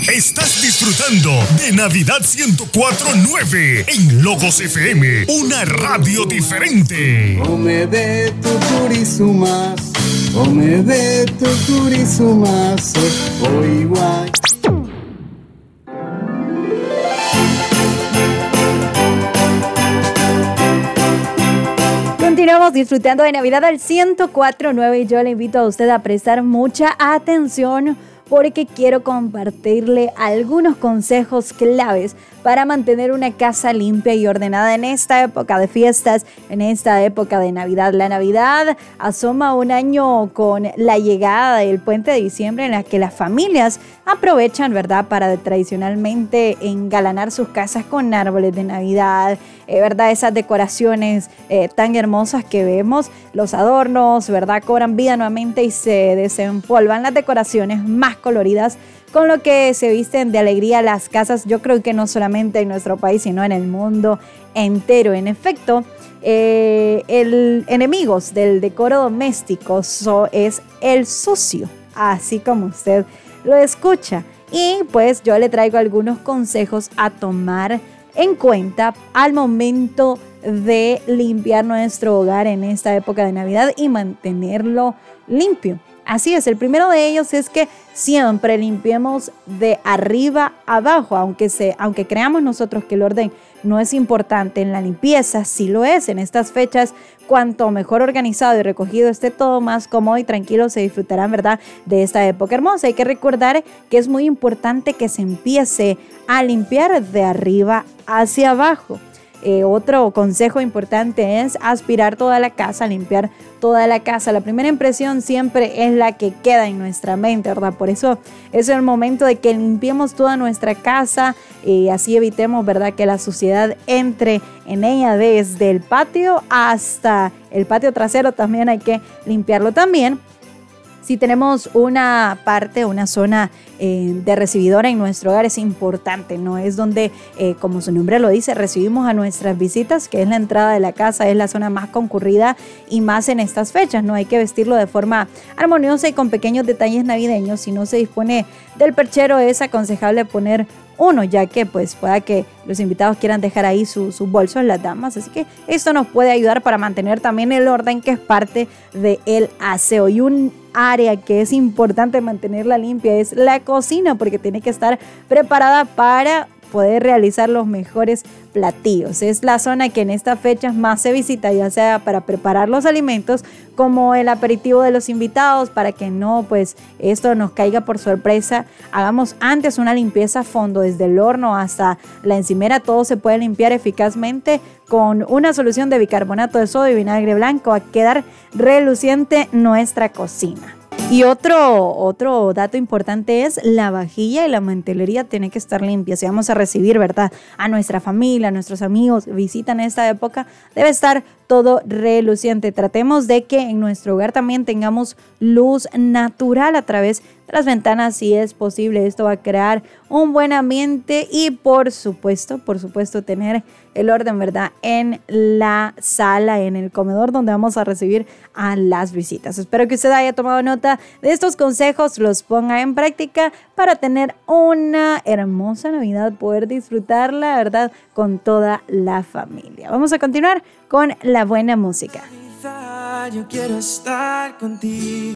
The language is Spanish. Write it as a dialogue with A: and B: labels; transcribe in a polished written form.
A: Estás disfrutando de Navidad 104.9 en Logos FM, una radio diferente.
B: Omede tu kurisumas, omede tu kurisumas, oiwa.
C: Continuamos disfrutando de Navidad al 104.9 y yo le invito a usted a prestar mucha atención porque quiero compartirle algunos consejos claves para mantener una casa limpia y ordenada en esta época de fiestas, en esta época de Navidad. La Navidad asoma un año con la llegada del puente de diciembre en la que las familias aprovechan, ¿verdad?, para tradicionalmente engalanar sus casas con árboles de Navidad, ¿verdad? Esas decoraciones tan hermosas que vemos, los adornos, ¿verdad?, cobran vida nuevamente y se desempolvan las decoraciones más coloridas, con lo que se visten de alegría las casas, yo creo que no solamente en nuestro país, sino en el mundo entero. En efecto, el enemigos del decoro doméstico es el sucio, así como usted lo escucha. Y pues yo le traigo algunos consejos a tomar en cuenta al momento de limpiar nuestro hogar en esta época de Navidad y mantenerlo limpio. Así es, el primero de ellos es que siempre limpiemos de arriba abajo, aunque creamos nosotros que el orden no es importante en la limpieza, sí lo es en estas fechas. Cuanto mejor organizado y recogido esté todo, más cómodo y tranquilo se disfrutarán, ¿verdad?, de esta época hermosa. Hay que recordar que es muy importante que se empiece a limpiar de arriba hacia abajo. Otro consejo importante es aspirar toda la casa, limpiar toda la casa. La primera impresión siempre es la que queda en nuestra mente, ¿verdad? Por eso es el momento de que limpiemos toda nuestra casa y así evitemos, ¿verdad?, que la suciedad entre en ella desde el patio hasta el patio trasero. También hay que limpiarlo también. Si tenemos una zona de recibidora en nuestro hogar, es importante, ¿no? Es donde, como su nombre lo dice, recibimos a nuestras visitas, que es la entrada de la casa, es la zona más concurrida y más en estas fechas, ¿no? Hay que vestirlo de forma armoniosa y con pequeños detalles navideños. Si no se dispone del perchero, es aconsejable poner uno, ya que pues pueda que los invitados quieran dejar ahí sus bolsos, las damas, así que esto nos puede ayudar para mantener también el orden, que es parte del aseo. Y un área que es importante mantenerla limpia es la cocina, porque tiene que estar preparada para poder realizar los mejores platillos. Es la zona que en estas fechas más se visita, ya sea para preparar los alimentos como el aperitivo de los invitados, para que no pues esto nos caiga por sorpresa. Hagamos antes una limpieza a fondo, desde el horno hasta la encimera. Todo se puede limpiar eficazmente con una solución de bicarbonato de sodio y vinagre blanco, a quedar reluciente nuestra cocina. Y otro dato importante es la vajilla y la mantelería tiene que estar limpia. Si vamos a recibir, ¿verdad?, a nuestra familia, a nuestros amigos, visitan esta época, debe estar todo reluciente. Tratemos de que en nuestro hogar también tengamos luz natural a través de las ventanas, si es posible. Esto va a crear un buen ambiente y por supuesto tener el orden, ¿verdad?, en la sala, en el comedor donde vamos a recibir a las visitas. Espero que usted haya tomado nota de estos consejos, los ponga en práctica para tener una hermosa Navidad, poder disfrutarla, ¿verdad?, con toda la familia. Vamos a continuar con la buena música.
D: Yo quiero estar contigo.